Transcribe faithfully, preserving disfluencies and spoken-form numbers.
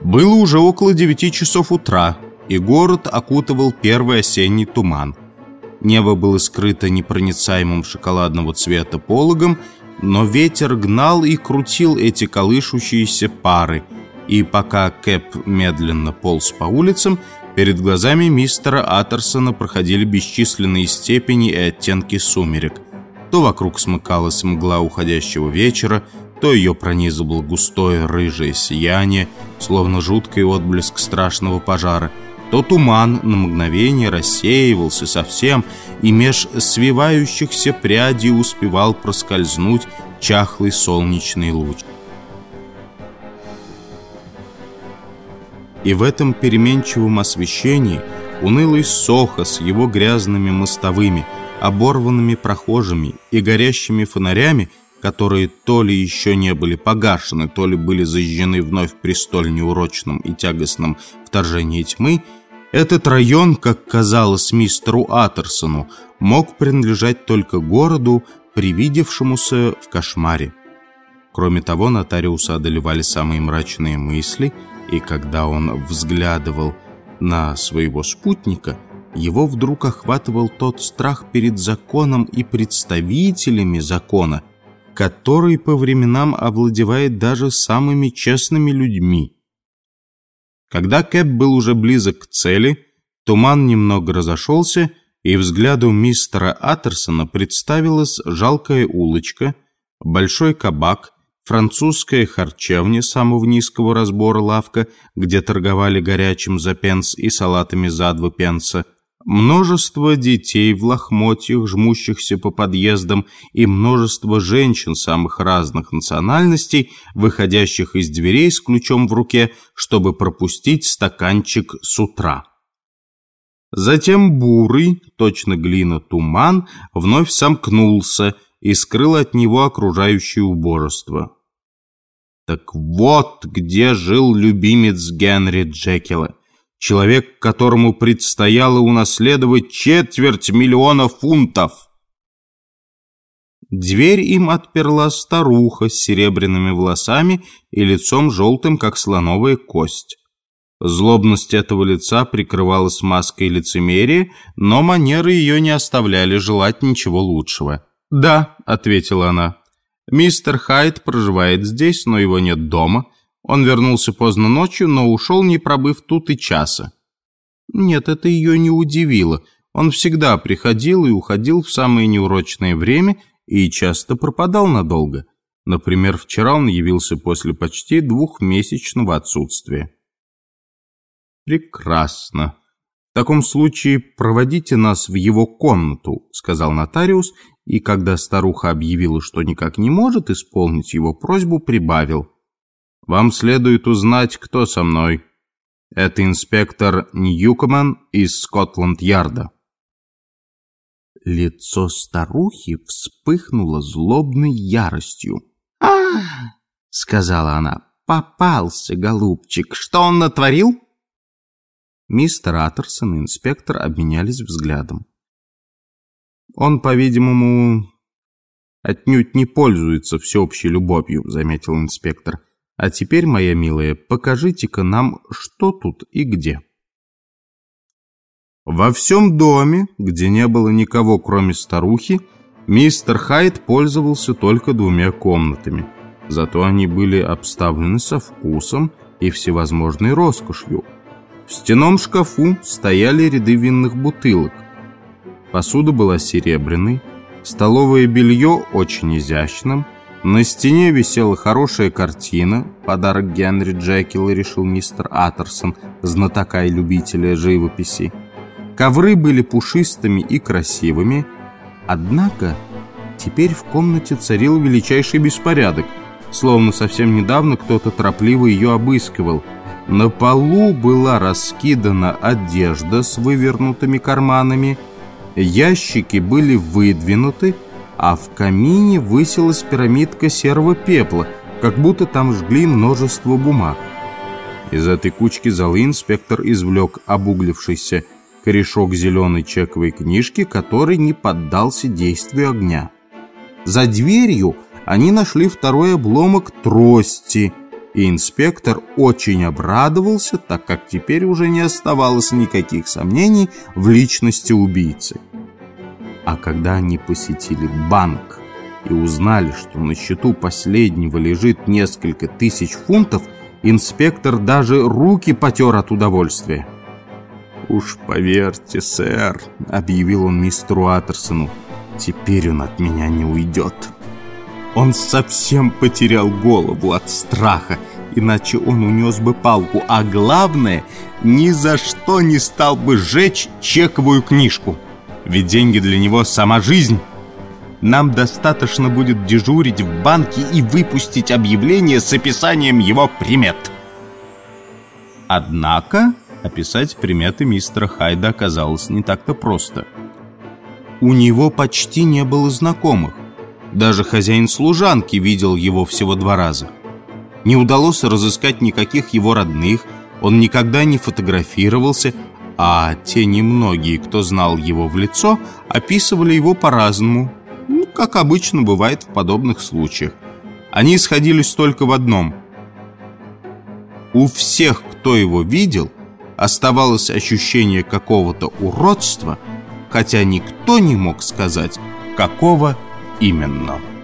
Было уже около девяти часов утра, и город окутывал первый осенний туман. Небо было скрыто непроницаемым шоколадного цвета пологом, но ветер гнал и крутил эти колышущиеся пары, и пока Кэп медленно полз по улицам, перед глазами мистера Аттерсона проходили бесчисленные степени и оттенки сумерек. То вокруг смыкалась мгла уходящего вечера, то ее пронизывало густое рыжее сияние, словно жуткий отблеск страшного пожара, то туман на мгновение рассеивался совсем, и меж свивающихся прядей успевал проскользнуть чахлый солнечный луч. И в этом переменчивом освещении унылый Сохо с его грязными мостовыми, оборванными прохожими и горящими фонарями, которые то ли еще не были погашены, то ли были зажжены вновь при столь неурочном и тягостном вторжении тьмы, этот район, как казалось мистеру Аттерсону, мог принадлежать только городу, привидевшемуся в кошмаре. Кроме того, нотариуса одолевали самые мрачные мысли, и когда он взглядывал на своего спутника, его вдруг охватывал тот страх перед законом и представителями закона, который по временам овладевает даже самыми честными людьми. Когда Кэп был уже близок к цели, туман немного разошелся, и взгляду мистера Аттерсона представилась жалкая улочка, большой кабак, французская харчевня самого низкого разбора лавка, где торговали горячим за пенс и салатами за два пенса, множество детей в лохмотьях, жмущихся по подъездам, и множество женщин самых разных национальностей, выходящих из дверей с ключом в руке, чтобы пропустить стаканчик с утра. Затем бурый, точно глина, туман вновь сомкнулся и скрыл от него окружающее убожество. Так вот где жил любимец Генри Джекила, человек, которому предстояло унаследовать четверть миллиона фунтов. Дверь им отперла старуха с серебряными волосами и лицом желтым, как слоновая кость. Злобность этого лица прикрывалась маской лицемерия, но манеры ее не оставляли желать ничего лучшего. «Да», — ответила она, — «мистер Хайд проживает здесь, но его нет дома. Он вернулся поздно ночью, но ушел, не пробыв тут и часа». Нет, это ее не удивило. Он всегда приходил и уходил в самое неурочное время и часто пропадал надолго. Например, вчера он явился после почти двухмесячного отсутствия. «Прекрасно. В таком случае проводите нас в его комнату», — сказал нотариус, и когда старуха объявила, что никак не может исполнить его просьбу, прибавил: «Вам следует узнать, кто со мной. Это инспектор Ньюкоман из Скотланд-Ярда». Лицо старухи вспыхнуло злобной яростью. «А, — сказала она, — попался, голубчик. Что он натворил?» Мистер Аттерсон и инспектор обменялись взглядом. «Он, по-видимому, отнюдь не пользуется всеобщей любовью», — заметил инспектор. «А теперь, моя милая, покажите-ка нам, что тут и где». Во всем доме, где не было никого, кроме старухи, мистер Хайд пользовался только двумя комнатами. Зато они были обставлены со вкусом и всевозможной роскошью. В стенном шкафу стояли ряды винных бутылок. Посуда была серебряной, столовое белье очень изящным. На стене висела хорошая картина, подарок Генри Джекила, решил мистер Аттерсон, знатока и любителя живописи. Ковры были пушистыми и красивыми, однако теперь в комнате царил величайший беспорядок, словно совсем недавно кто-то торопливо ее обыскивал. На полу была раскидана одежда с вывернутыми карманами, ящики были выдвинуты, а в камине высилась пирамидка серого пепла, как будто там жгли множество бумаг. Из этой кучки золы инспектор извлек обуглившийся корешок зеленой чековой книжки, который не поддался действию огня. За дверью они нашли второй обломок трости И инспектор очень обрадовался, так как теперь уже не оставалось никаких сомнений в личности убийцы. А когда они посетили банк и узнали, что на счету последнего лежит несколько тысяч фунтов, инспектор даже руки потер от удовольствия. «Уж поверьте, сэр», — объявил он мистеру Аттерсону, — «теперь он от меня не уйдет». Он совсем потерял голову от страха, иначе он унес бы палку, а главное, ни за что не стал бы сжечь чековую книжку. Ведь деньги для него сама жизнь. Нам достаточно будет дежурить в банке и выпустить объявление с описанием его примет. Однако описать приметы мистера Хайда оказалось не так-то просто. У него почти не было знакомых. Даже хозяин служанки видел его всего два раза. Не удалось разыскать никаких его родных, он никогда не фотографировался, а те немногие, кто знал его в лицо, описывали его по-разному, ну, как обычно бывает в подобных случаях. Они сходились только в одном. У всех, кто его видел, оставалось ощущение какого-то уродства, хотя никто не мог сказать, какого именно.